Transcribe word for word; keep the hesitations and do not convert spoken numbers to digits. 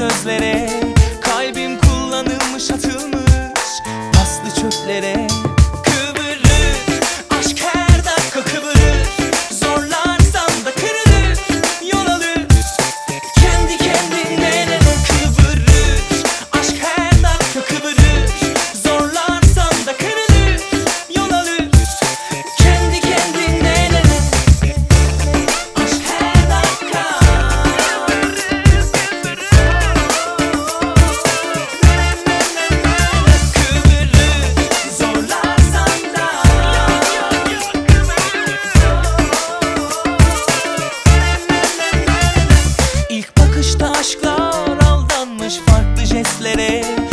sözlere, kalbim kullanılmış atılmış paslı çöplere. Kıvırır aşk her dakika kıvırır, zorlarsam da kırılır yol alır kendi kendine. Kıvırır aşk her dakika kıvırır, zorlarsam da kırılır yol alır kendi kendine. Aşk her dakika İlk bakışta aşklar aldanmış farklı jestlere.